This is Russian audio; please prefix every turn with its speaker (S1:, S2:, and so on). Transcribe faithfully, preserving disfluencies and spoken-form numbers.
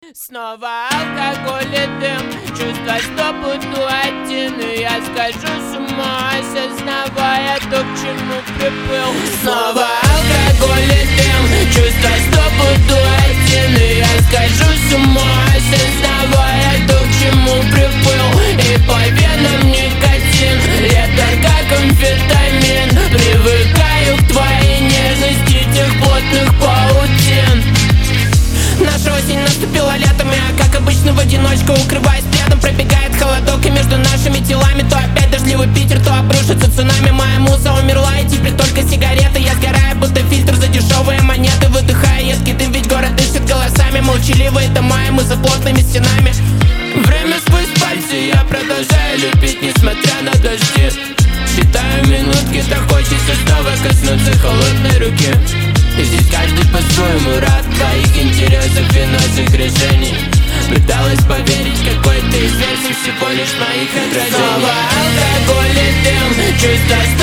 S1: Снова алкоголь и дым, чувство, что буду один. И я скажу с ума, осознавая то, к чему приплыл. Снова алкоголь и дым, чувство, что буду один. И я скажу с ума, осознавая то, к чему приплыл. И по венам никотин, лето как амфетамин. Привыкаю к твоей нежности, тех плотных паутин. Наша осень наступила летом, я, как обычно, в одиночку укрываюсь пледом. Пробегает холодок, и между нашими телами то опять дождливый Питер, то обрушится цунами. Моя муза умерла, и теперь только сигареты. Я сгораю, будто фильтр за дешевые монеты. Выдыхая едкий дым, ведь город дышит голосами. Молчаливые дома, и мы за плотными стенами. Время сквозь пальцы, я продолжаю любить, несмотря на дожди. Считаю минутки, так хочется снова коснуться холодной руки. И здесь каждый по-своему рад твоих интересов и наших решений. Пыталась поверить, какой-то из версий всего лишь моих отражений. Снова алкоголь и дым, чувство,